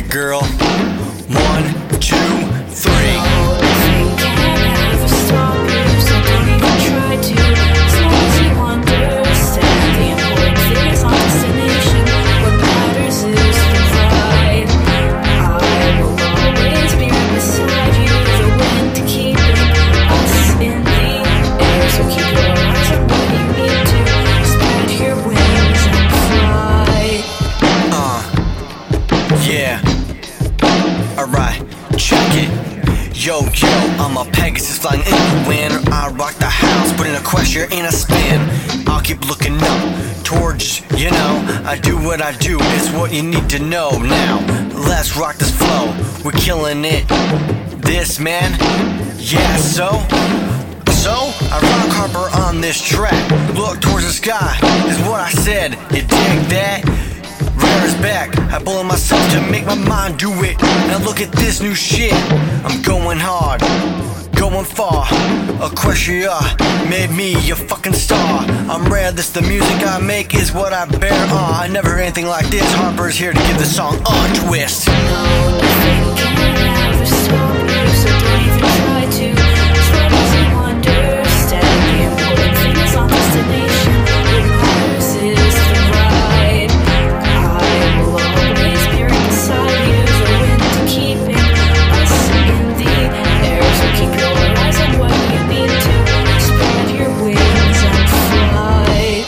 it, girl. 1, 2, 3. Yeah, alright, check it. Yo, I'm a Pegasus flying in the wind. I rock the house, put in a question in a spin. I'll keep looking up towards, I do what I do, it's what you need to know. Now, let's rock this flow, we're killing it. This man, yeah, so I rock Harper on this track. Look towards the sky, is what I said, you dig that? Rare is back, I bullet myself to make my mind do it. Now look at this new shit, I'm going hard, going far. Aquatia made me a fucking star. I'm rare, this the music I make is what I bear. I never heard anything like this. Harper's here to give the song a twist. No, nothing can ever stop you, so don't even try to. Try to understand the important things on destination. What matters is the ride. I will always be right beside you, the wind to keeping us in the air. So keep your eyes on what you need to. Spread your wings and fly.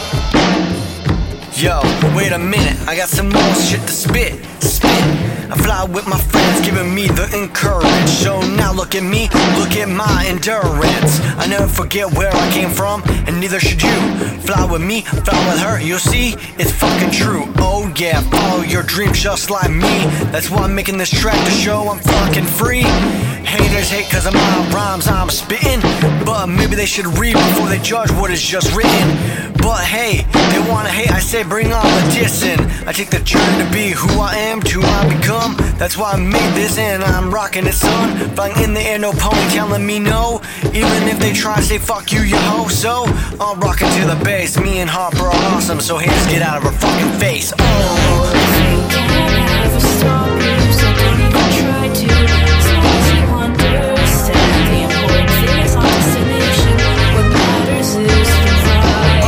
Yo, wait a minute, I got some more shit to spit. I fly with my friends, giving me the encourage. So now look at me, look at my endurance. I never forget where I came from, and neither should you. Fly with me, fly with her, you'll see, it's fucking true. Oh yeah, follow your dreams just like me. That's why I'm making this track to show I'm fucking free. Haters hate cause of my rhymes I'm spitting, but maybe they should read before they judge what is just written. But hey, they wanna hate, I say bring on the dissing. I take the journey to be who I am, to who I become. That's why I made this and I'm rocking it, son. Flying in the air, no pony telling me no. Even if they try to say fuck you, you hoe. So I'm rocking to the bass, me and Harper are awesome. So haters get out of her fucking face. Oh, Nothing can ever stop you, so don't even try to. As long as you understand the important things on destination. What matters is the ride.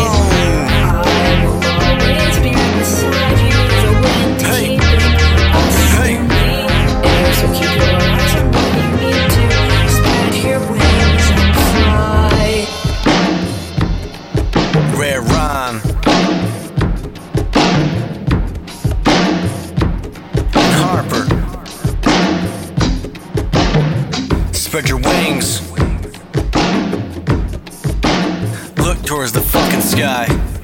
I will always be right beside you, the wind to keeping us in the air. So keep your eyes on what you need to. Spread your wings and fly. rare rhyme. And Harper, spread your wings. Look towards the fucking sky.